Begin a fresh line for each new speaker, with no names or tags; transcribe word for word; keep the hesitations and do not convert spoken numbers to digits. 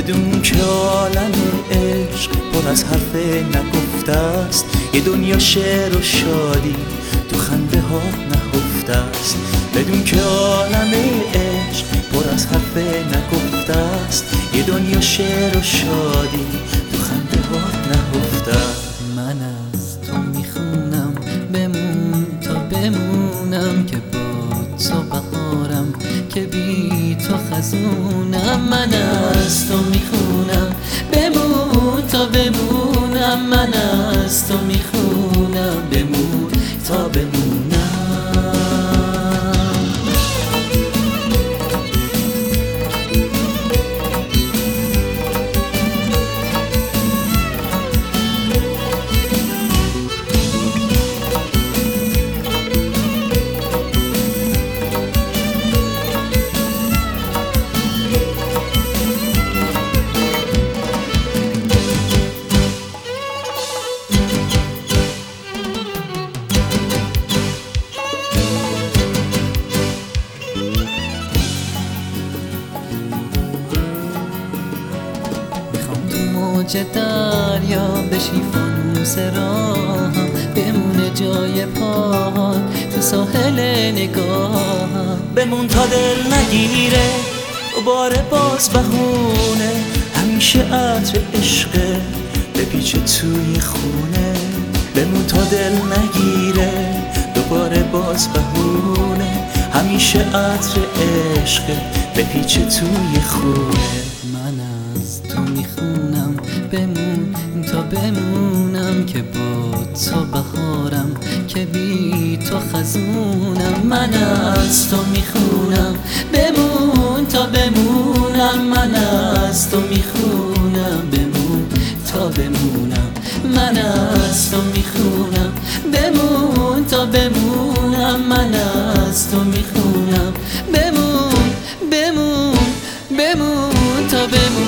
بدون که عالم عشق پر از حرف نگفته است. یه دنیا شعر و شادی تو خنده ها نهفته است. بدون که عالم عشق پر از حرف نگفته است. یه دنیا شعر و شادی تو خنده ها نهفته است.
من از تو میخونم بمون تا بمونم، که با تو بهارم که بی تو خزونم. من از تو میخونم بمون تا بمونم، من از تو میخونم بمون تا بمونم. موج دریا بشی فانوس راهم، بمونه جای پاهات تو ساحل نگاهم.
بمون تا دل نگیره دوباره باز بهونه، همیشه عطر عشقه بپیچه توی خونه. بمون تا دل نگیره دوباره باز بهونه، همیشه عطر عشقه بپیچه توی خونه.
من از تو میخونم بمون تا بمونم، که با تو بهارم که بی تو خزونم. من از تو میخونم بمون تا بمونم، من از تو میخونم بمون تا بمونم. من از تو میخونم بمون تا بمونم، من از تو میخونم بمون بمون بمون تا بمونم.